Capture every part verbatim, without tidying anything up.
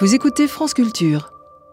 Vous écoutez France Culture.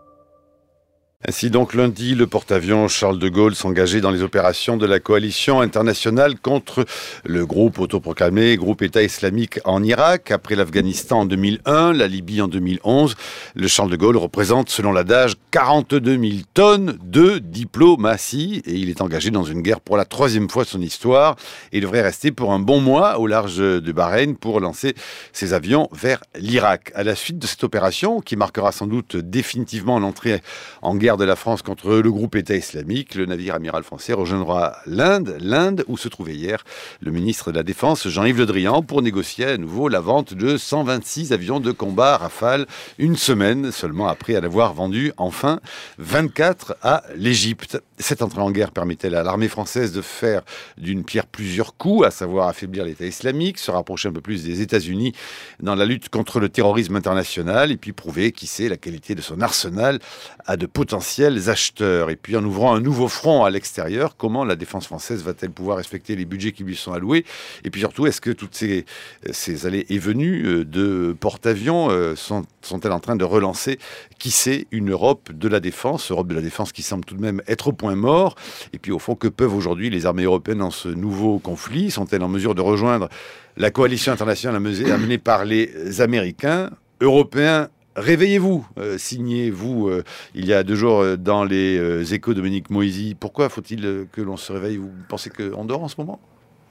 Ainsi donc lundi, le porte-avions Charles de Gaulle s'engageait dans les opérations de la coalition internationale contre le groupe autoproclamé groupe État islamique en Irak. Après l'Afghanistan en deux mille un, la Libye en deux mille onze, le Charles de Gaulle représente selon l'adage quarante-deux mille tonnes de diplomatie et il est engagé dans une guerre pour la troisième fois de son histoire et devrait rester pour un bon mois au large de Bahreïn pour lancer ses avions vers l'Irak. À la suite de cette opération qui marquera sans doute définitivement l'entrée en guerre de la France contre le groupe État islamique, le navire amiral français rejoindra l'Inde, l'Inde où se trouvait hier le ministre de la Défense Jean-Yves Le Drian pour négocier à nouveau la vente de cent vingt-six avions de combat Rafale une semaine seulement après en avoir vendu enfin vingt-quatre à l'Égypte. Cette entrée en guerre permettait à l'armée française de faire d'une pierre plusieurs coups, à savoir affaiblir l'État islamique, se rapprocher un peu plus des États-Unis dans la lutte contre le terrorisme international et puis prouver, qui sait, la qualité de son arsenal à de potentiels acheteurs. Et puis en ouvrant un nouveau front à l'extérieur, comment la défense française va-t-elle pouvoir respecter les budgets qui lui sont alloués? Et puis surtout, est-ce que toutes ces, ces allées et venues de porte-avions sont, sont-elles en train de relancer, qui sait, une Europe de la défense, Europe de la défense qui semble tout de même être au point mort? Et puis au fond, que peuvent aujourd'hui les armées européennes dans ce nouveau conflit? Sont-elles en mesure de rejoindre la coalition internationale amenée par les Américains? Européens, réveillez-vous, euh, signez-vous euh, il y a deux jours euh, dans les euh, Échos de Dominique Moisy. Pourquoi faut-il euh, que l'on se réveille? Vous pensez qu'on dort en ce moment?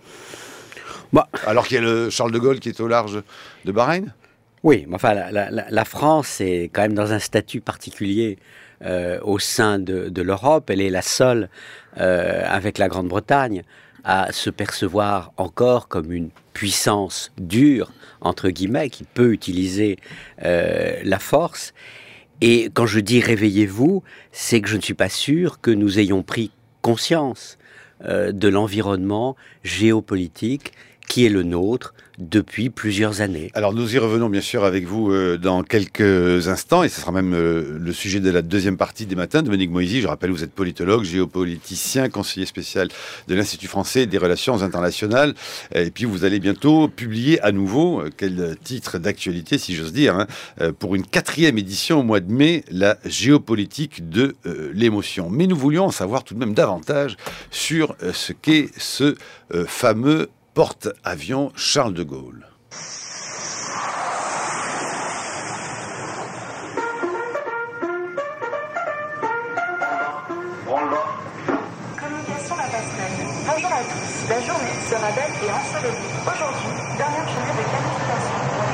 bah. Alors qu'il y a le Charles de Gaulle qui est au large de Bahreïn? Oui, mais enfin, la, la, la France est quand même dans un statut particulier euh, au sein de, de l'Europe. Elle est la seule, euh, avec la Grande-Bretagne, à se percevoir encore comme une puissance dure, entre guillemets, qui peut utiliser euh, la force. Et quand je dis « réveillez-vous », c'est que je ne suis pas sûr que nous ayons pris conscience euh, de l'environnement géopolitique qui est le nôtre depuis plusieurs années. Alors nous y revenons bien sûr avec vous euh, dans quelques instants et ce sera même euh, le sujet de la deuxième partie des matins. Dominique Moisy, je rappelle, vous êtes politologue, géopoliticien, conseiller spécial de l'Institut français des relations internationales et puis vous allez bientôt publier à nouveau, euh, quel titre d'actualité si j'ose dire, hein, euh, pour une quatrième édition au mois de mai, la géopolitique de euh, l'émotion. Mais nous voulions en savoir tout de même davantage sur euh, ce qu'est ce euh, fameux porte-avions Charles de Gaulle. Communication la passerelle. Bonjour à tous. La journée sera belle et ensoleillée. Aujourd'hui, dernière journée de qualification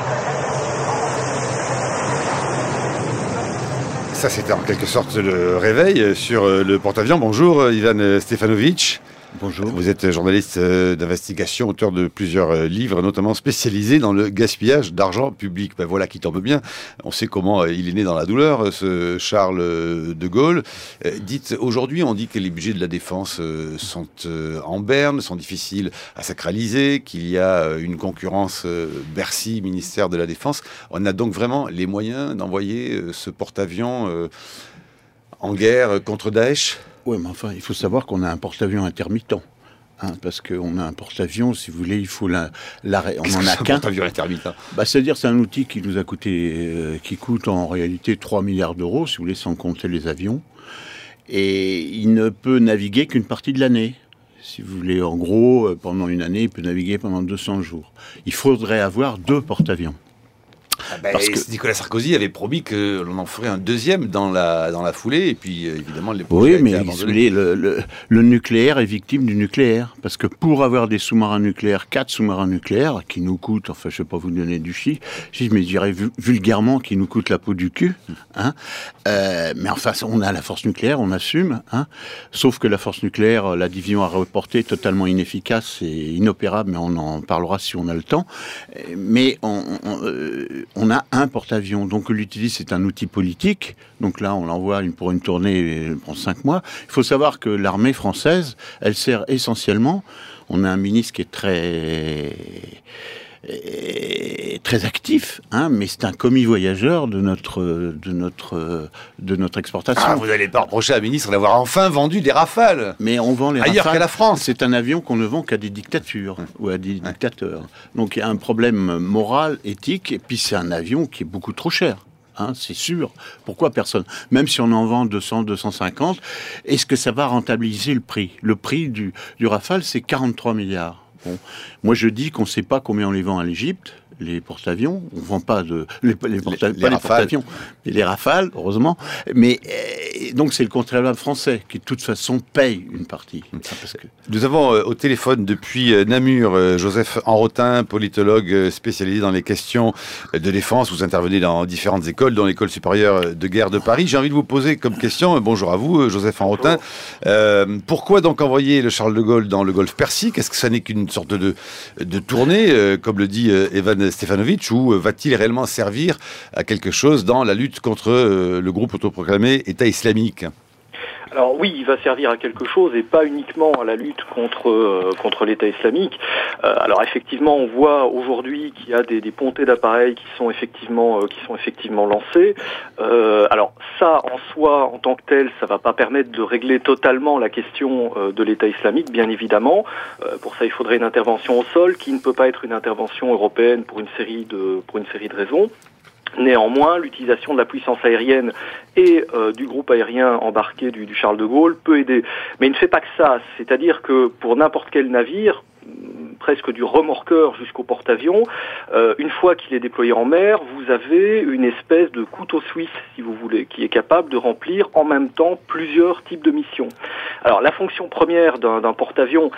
pour l'école. Ça, c'était en quelque sorte le réveil sur le porte-avions. Bonjour, Ivan Stefanovic. Bonjour. Vous êtes journaliste d'investigation, auteur de plusieurs livres, notamment spécialisés dans le gaspillage d'argent public. Ben voilà qui tombe bien. On sait comment il est né dans la douleur, ce Charles de Gaulle. Dites, aujourd'hui, on dit que les budgets de la défense sont en berne, sont difficiles à sacraliser, qu'il y a une concurrence Bercy, ministère de la Défense. On a donc vraiment les moyens d'envoyer ce porte-avions en guerre contre Daesh ? Oui, mais enfin, il faut savoir qu'on a un porte-avions intermittent. Hein, parce qu'on a un porte-avions, si vous voulez, il faut la, l'arrêt. On n'en a qu'un. Porte-avions intermittent. Bah, c'est-à-dire, c'est un outil qui nous a coûté, euh, qui coûte en réalité trois milliards d'euros, si vous voulez, sans compter les avions. Et il ne peut naviguer qu'une partie de l'année. Si vous voulez, en gros, pendant une année, il peut naviguer pendant deux cents jours. Il faudrait avoir deux porte-avions. Ah ben, parce que Nicolas Sarkozy avait promis que l'on en ferait un deuxième dans la, dans la foulée, et puis euh, évidemment les projets oui, mais vous voulez, le, le, le nucléaire est victime du nucléaire, parce que pour avoir des sous-marins nucléaires, quatre sous-marins nucléaires, qui nous coûtent, enfin je ne vais pas vous donner du chiffre, mais je dirais vulgairement qui nous coûtent la peau du cul, hein, euh, mais enfin on a la force nucléaire, on assume, hein, sauf que la force nucléaire, la division à reporter est totalement inefficace et inopérable, mais on en parlera si on a le temps, mais on... on euh, on a un porte-avions, donc on l'utilise, c'est un outil politique, donc là on l'envoie pour une tournée en cinq mois. Il faut savoir que l'armée française, elle sert essentiellement, on a un ministre qui est très... très actif, hein, mais c'est un commis voyageur de notre, de notre, de notre exportation. Ah, vous n'allez pas reprocher à un ministre d'avoir enfin vendu des Rafales. Mais on vend les ailleurs Rafales. Qu'à la France. C'est un avion qu'on ne vend qu'à des dictatures hum. ou à des ouais. dictateurs. Donc il y a un problème moral, éthique, et puis c'est un avion qui est beaucoup trop cher. hein, c'est sûr. Pourquoi personne? Même si on en vend deux cents, deux cent cinquante, est-ce que ça va rentabiliser le prix? Le prix du, du Rafale, c'est quarante-trois milliards. Bon. Moi, je dis qu'on ne sait pas combien on les vend à l'Égypte, les porte-avions. On ne vend pas de... Les, les, porta, les, pas les, les porte-avions, mais les Rafales, heureusement. Mais euh, donc, c'est le contribuable français qui, de toute façon, paye une partie. Parce que... Nous avons euh, au téléphone depuis euh, Namur euh, Joseph Enrotin, politologue euh, spécialisé dans les questions euh, de défense. Vous intervenez dans différentes écoles, dont l'École supérieure de guerre de Paris. J'ai envie de vous poser comme question, euh, bonjour à vous, euh, Joseph Enrotin. Euh, pourquoi donc envoyer le Charles de Gaulle dans le golfe Persique? Est-ce que ça n'est qu'une sorte de, de tournée, euh, comme le dit euh, Evan Stefanovic, ou euh, va-t-il réellement servir à quelque chose dans la lutte contre euh, le groupe autoproclamé État islamique? Alors oui, il va servir à quelque chose et pas uniquement à la lutte contre euh, contre l'État islamique. Euh, alors effectivement, on voit aujourd'hui qu'il y a des, des pontées d'appareils qui sont effectivement euh, qui sont effectivement lancées. Euh, alors ça, en soi, en tant que tel, ça va pas permettre de régler totalement la question euh, de l'État islamique, bien évidemment. Euh, pour ça, il faudrait une intervention au sol qui ne peut pas être une intervention européenne pour une série de pour une série de raisons. Néanmoins, l'utilisation de la puissance aérienne et euh, du groupe aérien embarqué du, du Charles de Gaulle peut aider. Mais il ne fait pas que ça, c'est-à-dire que pour n'importe quel navire, presque du remorqueur jusqu'au porte-avions, euh, une fois qu'il est déployé en mer, vous avez une espèce de couteau suisse, si vous voulez, qui est capable de remplir en même temps plusieurs types de missions. Alors la fonction première d'un, d'un porte-avions,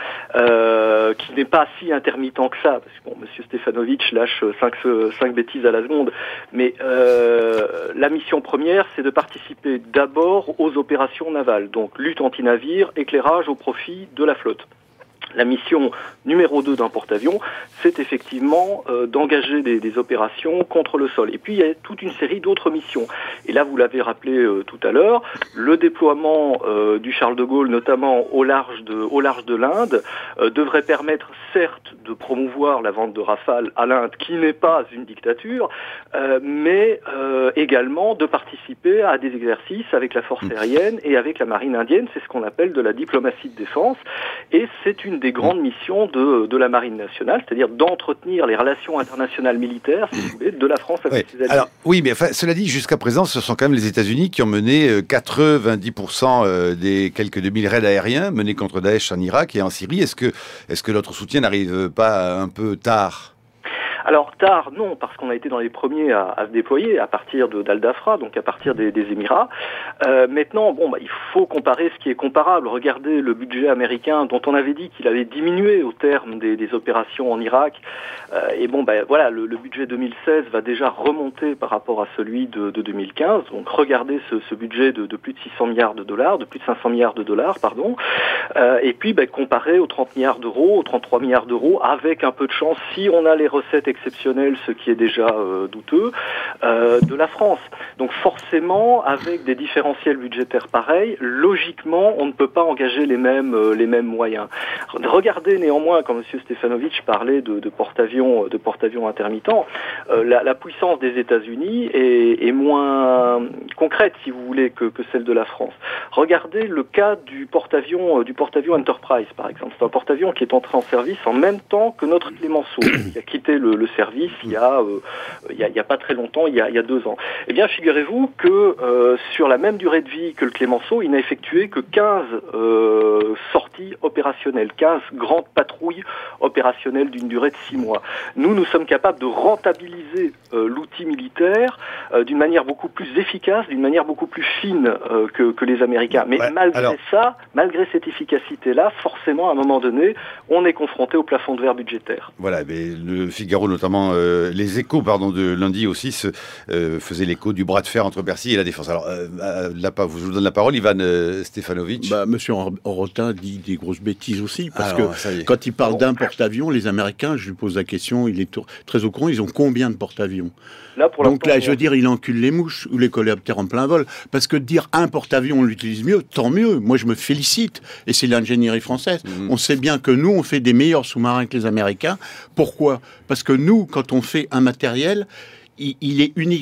euh, qui n'est pas si intermittent que ça, parce que bon, Monsieur Stefanovic lâche cinq bêtises à la seconde, mais euh, la mission première, c'est de participer d'abord aux opérations navales, donc lutte anti-navire, éclairage au profit de la flotte. La mission numéro deux d'un porte-avions, c'est effectivement euh, d'engager des, des opérations contre le sol. Et puis il y a toute une série d'autres missions. Et là, vous l'avez rappelé euh, tout à l'heure, le déploiement euh, du Charles de Gaulle, notamment au large de, au large de l'Inde, euh, devrait permettre certes de promouvoir la vente de Rafale à l'Inde, qui n'est pas une dictature, euh, mais euh, également de participer à des exercices avec la force aérienne et avec la marine indienne. C'est ce qu'on appelle de la diplomatie de défense. Et c'est une des grandes missions de, de la Marine nationale, c'est-à-dire d'entretenir les relations internationales militaires, si vous voulez, de la France avec oui. ses alliés. Alors, oui, mais enfin, cela dit, jusqu'à présent, ce sont quand même les États-Unis qui ont mené euh, quatre-vingt-dix pour cent euh, des quelques deux mille raids aériens menés contre Daesh en Irak et en Syrie. Est-ce que, est-ce que notre soutien n'arrive pas un peu tard ? Alors tard, non, parce qu'on a été dans les premiers à, à se déployer à partir de d'Al-Dafra, donc à partir des, des Émirats. Euh, maintenant, bon, bah, il faut comparer ce qui est comparable. Regardez le budget américain dont on avait dit qu'il avait diminué au terme des, des opérations en Irak. Euh, et bon, bah, voilà, le, le budget deux mille seize va déjà remonter par rapport à celui de, de deux mille quinze. Donc regardez ce, ce budget de, de plus de six cents milliards de dollars, de plus de cinq cents milliards de dollars, pardon. Euh, et puis bah, comparer aux trente milliards d'euros, aux trente-trois milliards d'euros, avec un peu de chance, si on a les recettes exceptionnel, ce qui est déjà euh, douteux, euh, de la France. Donc forcément, avec des différentiels budgétaires pareils, logiquement, on ne peut pas engager les mêmes euh, les mêmes moyens. Regardez néanmoins, quand M. Stefanovic parlait de, de porte-avions de porte-avions intermittents, euh, la, la puissance des États-Unis est, est moins concrète, si vous voulez, que, que celle de la France. Regardez le cas du porte-avions euh, du porte-avions Enterprise, par exemple. C'est un porte-avions qui est entré en service en même temps que notre Clemenceau, qui a quitté le, le service il y a euh, il y a, il y a pas très longtemps, il y a, il y a deux ans. Eh bien, figurez-vous que euh, sur la même durée de vie que le Clemenceau, il n'a effectué que quinze euh, sorties opérationnelles, quinze grandes patrouilles opérationnelles d'une durée de six mois. Nous, nous sommes capables de rentabiliser euh, l'outil militaire euh, d'une manière beaucoup plus efficace, d'une manière beaucoup plus fine euh, que, que les Américains. Mais ouais, malgré alors... ça, malgré cette efficacité-là, forcément, à un moment donné, on est confronté au plafond de verre budgétaire. Voilà, mais le Figaro, notamment euh, les échos, pardon, de lundi aussi se, euh, faisaient l'écho du bras de fer entre Bercy et la Défense. Alors, euh, là, je vous donne la parole, Ivan euh, Stefanovic. Bah, Monsieur Enrotin dit des grosses bêtises aussi, parce alors, que quand il parle bon. d'un porte-avions, les Américains, je lui pose la question, il est très au courant, ils ont combien de porte-avions? Là, pour Donc là, je veux dire, il encule les mouches ou les coléoptères en plein vol, parce que dire un porte-avions, on l'utilise mieux, tant mieux. Moi, je me félicite, et c'est l'ingénierie française. Mmh. On sait bien que nous, on fait des meilleurs sous-marins que les Américains. Pourquoi? Parce que nous, quand on fait un matériel, il, il est unique.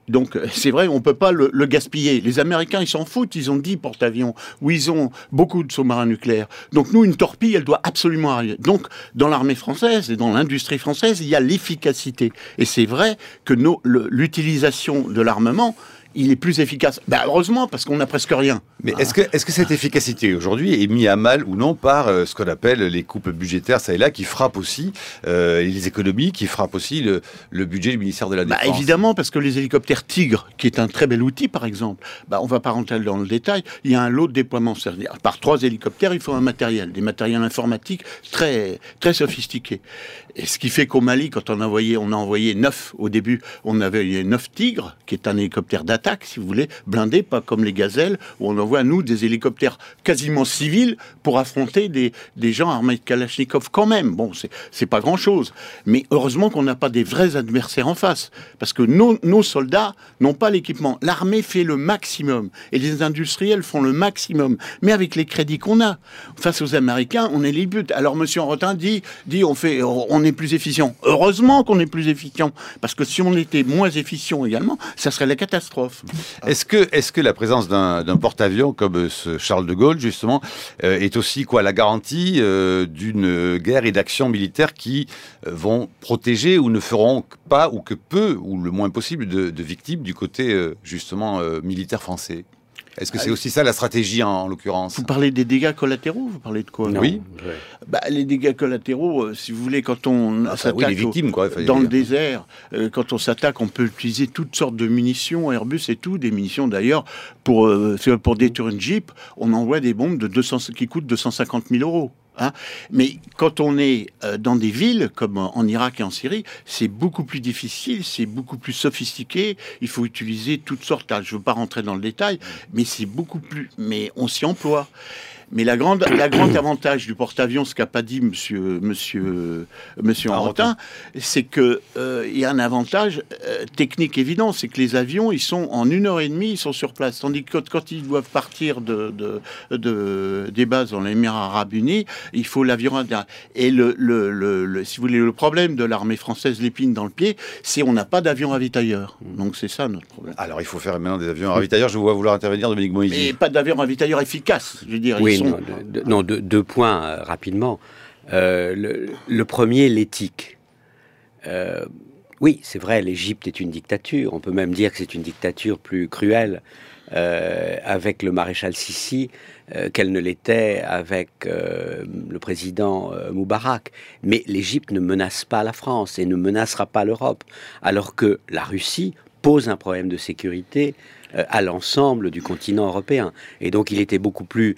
Donc c'est vrai, on ne peut pas le, le gaspiller. Les Américains, ils s'en foutent, ils ont dix porte-avions, où ils ont beaucoup de sous-marins nucléaires. Donc nous, une torpille, elle doit absolument arriver. Donc dans l'armée française et dans l'industrie française, il y a l'efficacité. Et c'est vrai que nos, le, l'utilisation de l'armement, il est plus efficace. Ben, heureusement, parce qu'on n'a presque rien. Mais est-ce que, est-ce que cette efficacité aujourd'hui est mise à mal ou non par euh, ce qu'on appelle les coupes budgétaires, ça et là, qui frappent aussi euh, les économies, qui frappent aussi le, le budget du ministère de la Défense? Bah, évidemment, parce que les hélicoptères Tigre, qui est un très bel outil, par exemple, bah, on ne va pas rentrer dans le détail, il y a un lot de déploiement. C'est-à-dire, par trois hélicoptères, il faut un matériel, des matériels informatiques très, très sophistiqués. Et ce qui fait qu'au Mali, quand on a envoyé, on a envoyé neuf au début, on avait neuf Tigres, qui est un hélicoptère d'attaque, si vous voulez, blindé, pas comme les gazelles, où on envoie, nous, des hélicoptères quasiment civils pour affronter des, des gens armés de Kalachnikov quand même. Bon, c'est, c'est pas grand-chose. Mais heureusement qu'on n'a pas des vrais adversaires en face. Parce que nos, nos soldats n'ont pas l'équipement. L'armée fait le maximum. Et les industriels font le maximum. Mais avec les crédits qu'on a. Face aux Américains, on est les buts. Alors, monsieur Henrotin dit, dit on, fait, on est plus efficient. Heureusement qu'on est plus efficient. Parce que si on était moins efficient également, ça serait la catastrophe. Est-ce que, est-ce que la présence d'un, d'un porte-avions comme ce Charles de Gaulle, justement, euh, est aussi quoi, la garantie euh, d'une guerre et d'actions militaires qui euh, vont protéger ou ne feront pas, ou que peu, ou le moins possible, de, de victimes du côté, euh, justement, euh, militaire français? Est-ce que c'est aussi ça la stratégie en, en l'occurrence? Vous parlez des dégâts collatéraux? Vous parlez de quoi? Non, Oui. ouais. Bah, les dégâts collatéraux, euh, si vous voulez, quand on Ah, s'attaque oui, les victimes, quoi, au, dans le désert, euh, quand on s'attaque, on peut utiliser toutes sortes de munitions, Airbus et tout, des munitions d'ailleurs, pour, euh, pour détruire une Jeep, on envoie des bombes de deux cents, qui coûtent deux cent cinquante mille euros. Hein. Mais quand on est euh, dans des villes comme en Irak et en Syrie, c'est beaucoup plus difficile, c'est beaucoup plus sophistiqué. Il faut utiliser toutes sortes. Je ne veux pas rentrer dans le détail, mais c'est beaucoup plus. Mais on s'y emploie. Mais la grande, la grande avantage du porte-avions, ce qu'a pas dit Monsieur, Monsieur, Monsieur Henrotin, c'est que euh, il y a un avantage euh, technique évident, c'est que les avions, ils sont en une heure et demie, ils sont sur place, tandis que quand, quand ils doivent partir de, de, de des bases dans les Émirats Arabes Unis, il faut l'avion. Et le, le, le, le, si vous voulez, le problème de l'armée française, l'épine dans le pied, c'est on n'a pas d'avion ravitailleur. Donc c'est ça notre problème. Alors il faut faire maintenant des avions ravitailleurs. Je vois vouloir intervenir, Dominique Moïsi. Et pas d'avion ravitailleur efficace, je veux dire. Oui, ils sont... non, de, de, non de, deux points euh, rapidement. Euh, le, le premier, l'éthique. Euh, oui, c'est vrai, l'Égypte est une dictature. On peut même dire que c'est une dictature plus cruelle euh, avec le maréchal Sissi euh, qu'elle ne l'était avec euh, le président euh, Moubarak. Mais l'Égypte ne menace pas la France et ne menacera pas l'Europe, alors que la Russie pose un problème de sécurité euh, à l'ensemble du continent européen. Et donc il était beaucoup plus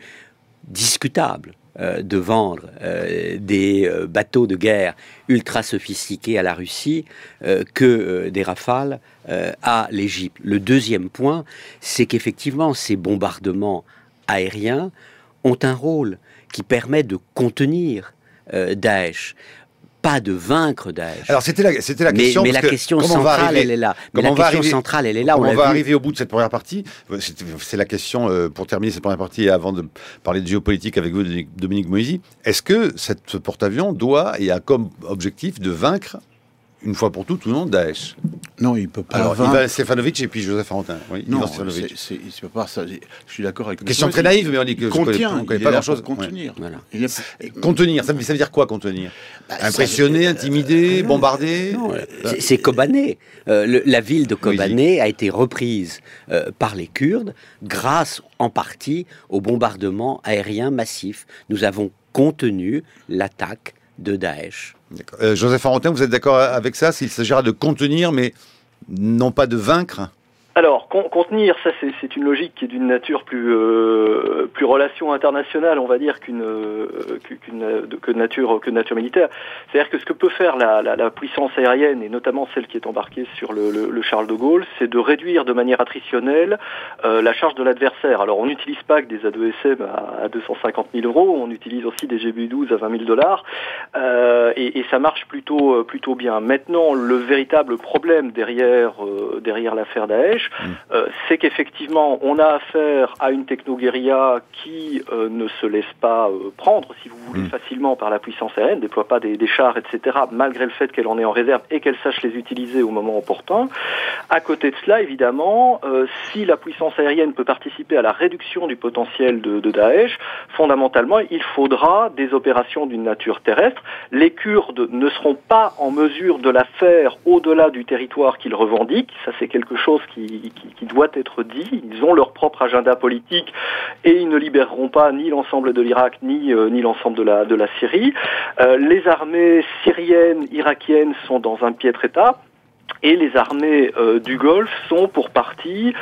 discutable euh, de vendre euh, des euh, bateaux de guerre ultra sophistiqués à la Russie euh, que euh, des Rafales euh, à l'Égypte. Le deuxième point, c'est qu'effectivement ces bombardements aériens ont un rôle qui permet de contenir euh, Daesh. Pas de vaincre Daesh. Alors c'était la, c'était la mais, question. Mais la question centrale, arriver, elle est là. Mais la question arriver, centrale, elle est là. On, on va vu. arriver au bout de cette première partie. C'est, c'est la question euh, pour terminer cette première partie et avant de parler de géopolitique avec vous, Dominique Moïsi. Est-ce que cette, ce porte-avions doit et a comme objectif de vaincre une fois pour toutes ou non Daesh? Non, il peut pas. Alors, vaincre. Ivan Stefanovic et puis Joseph Arantin. Oui, non, c'est, c'est, c'est pas ça. Je suis d'accord avec. Question très naïve, mais on dit que contient, on connaît pas grand-chose. Contenir. Ouais. Voilà. Est... Contenir, ça, ça veut dire quoi contenir? bah, Impressionner, ça... intimider, euh, bombarder. Non, c'est, c'est Kobané. Euh, le, la ville de Kobané oui. a été reprise euh, par les Kurdes grâce en partie au bombardement aérien massif. Nous avons contenu l'attaque de Daesh. Euh, Joseph Arantin, vous êtes d'accord avec ça, s'il s'agira de contenir, mais non pas de vaincre? Alors, con- contenir, ça c'est, c'est une logique qui est d'une nature plus euh, plus relation internationale, on va dire, qu'une, euh, qu'une de, que nature que de nature militaire. C'est-à-dire que ce que peut faire la, la, la puissance aérienne, et notamment celle qui est embarquée sur le, le, le Charles de Gaulle, c'est de réduire de manière attrititionnelle euh, la charge de l'adversaire. Alors, on n'utilise pas que des A deux S M à, à deux cent cinquante mille euros, on utilise aussi des G B U douze à vingt mille dollars, euh, et, et ça marche plutôt plutôt bien. Maintenant, le véritable problème derrière euh, derrière l'affaire Daesh, mmh. euh, c'est qu'effectivement, on a affaire à une technoguérilla qui euh, ne se laisse pas euh, prendre, si vous voulez, mmh. facilement par la puissance aérienne, déploie pas des, des chars, et cetera, malgré le fait qu'elle en ait en réserve et qu'elle sache les utiliser au moment opportun. À côté de cela, évidemment, euh, si la puissance aérienne peut participer à la réduction du potentiel de, de Daesh, fondamentalement, il faudra des opérations d'une nature terrestre. Les Kurdes ne seront pas en mesure de la faire au-delà du territoire qu'ils revendiquent. Ça, c'est quelque chose qui, qui, qui doit être dit. Ils ont leur propre agenda politique et ils ne libéreront pas ni l'ensemble de l'Irak, ni, euh, ni l'ensemble de la, de la Syrie. Euh, les armées syriennes, irakiennes sont dans un piètre état. Et les armées euh, du Golfe sont pour partie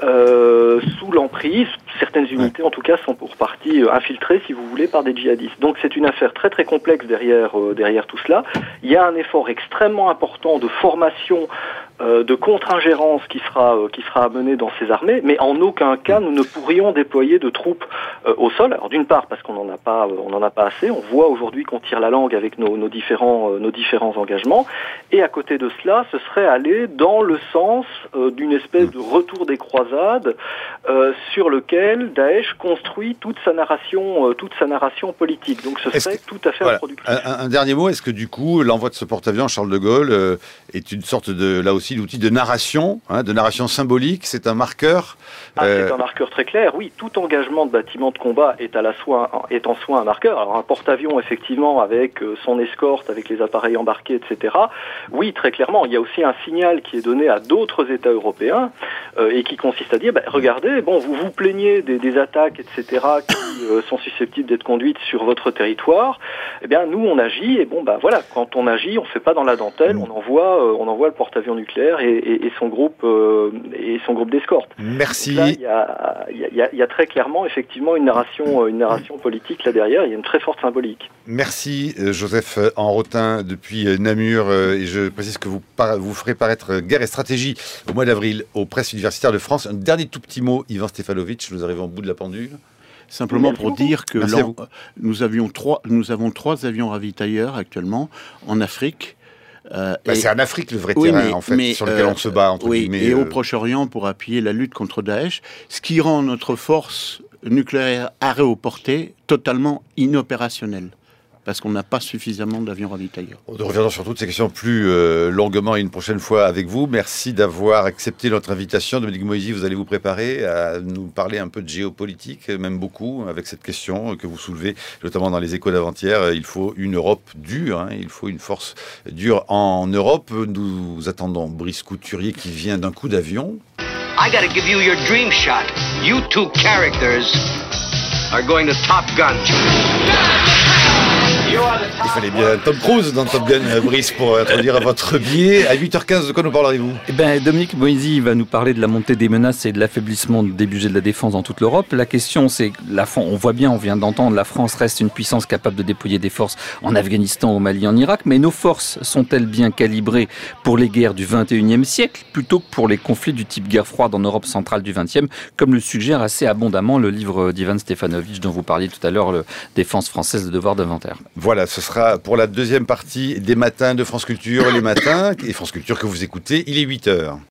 euh, sous l'emprise, certaines unités en tout cas sont pour partie euh, infiltrées, si vous voulez, par des djihadistes. Donc c'est une affaire très très complexe derrière, euh, derrière tout cela. Il y a un effort extrêmement important de formation, euh, de contre-ingérence qui sera, euh, qui sera mené dans ces armées, mais en aucun cas nous ne pourrions déployer de troupes euh, au sol. Alors d'une part parce qu'on n'en a pas, euh, on n'en a pas assez, on voit aujourd'hui qu'on tire la langue avec nos, nos, différents, euh, nos différents engagements, et à côté de cela, ce serait aller dans le sens euh, d'une espèce de retour des croisades euh, sur lequel Daesh construit toute sa narration, euh, toute sa narration politique. Donc ce serait que, tout à fait voilà, productif. Un, un dernier mot, est-ce que du coup l'envoi de ce porte-avions Charles de Gaulle euh, est une sorte de, là aussi, d'outil de narration, hein, de narration symbolique, c'est un marqueur ah, euh... C'est un marqueur très clair, oui. Tout engagement de bâtiment de combat est, à la soi, est en soi un marqueur. Alors un porte-avions, effectivement, avec euh, son escorte, avec les appareils embarqués, et cetera. Oui, très clairement, il y a aussi un signal qui est donné à d'autres États européens euh, et qui consiste à dire, bah, regardez, bon, vous vous plaignez des, des attaques, et cetera, qui euh, sont susceptibles d'être conduites sur votre territoire. Eh bien, nous, on agit et bon, bah voilà, quand on agit, on fait pas dans la dentelle, on envoie, euh, on envoie le porte-avions nucléaire et, et, et son groupe euh, et son groupe d'escorte. Merci. Il y a, y, a, y a très clairement, effectivement, une narration, une narration politique là derrière. Il y a une très forte symbolique. Merci, Joseph Enrotin depuis Namur, et je précise que vous, vous ferez paraître Guerre et stratégie au mois d'avril aux presses universitaires de France. Un dernier tout petit mot, Ivan Stefanovic, nous arrivons au bout de la pendule. Simplement pour dire que nous, avions trois, nous avons trois avions ravitailleurs actuellement en Afrique. Euh, bah, c'est en Afrique le vrai oui, terrain mais, en fait, mais, sur lequel euh, on se bat entre oui, guillemets. Et euh... au Proche-Orient pour appuyer la lutte contre Daesh, ce qui rend notre force nucléaire aéroportée totalement inopérationnelle. Parce qu'on n'a pas suffisamment d'avions ravitailleurs. On reviendra sur toutes ces questions plus euh, longuement une prochaine fois avec vous. Merci d'avoir accepté notre invitation. Dominique Moïsi, vous allez vous préparer à nous parler un peu de géopolitique, même beaucoup, avec cette question que vous soulevez, notamment dans les échos d'avant-hier. Il faut une Europe dure, hein, il faut une force dure en Europe. Nous attendons Brice Couturier qui vient d'un coup d'avion. I gotta give you your dream shot. You two characters are going to Top Gun. Il fallait bien Tom Cruise dans Top Gun, Brice, pour introduire votre billet. À huit heures quinze, de quoi nous parlerez-vous ? Eh ben, Dominique Moïsi va nous parler de la montée des menaces et de l'affaiblissement des budgets de la défense dans toute l'Europe. La question, c'est, la, on voit bien, on vient d'entendre, la France reste une puissance capable de déployer des forces en Afghanistan, au Mali, en Irak. Mais nos forces sont-elles bien calibrées pour les guerres du vingt et unième siècle plutôt que pour les conflits du type guerre froide en Europe centrale du vingtième, comme le suggère assez abondamment le livre d'Ivan Stefanovic dont vous parliez tout à l'heure, le Défense française de devoir d'inventaire. Voilà, ce sera pour la deuxième partie des matins de France Culture, les matins, et France Culture que vous écoutez, il est huit heures.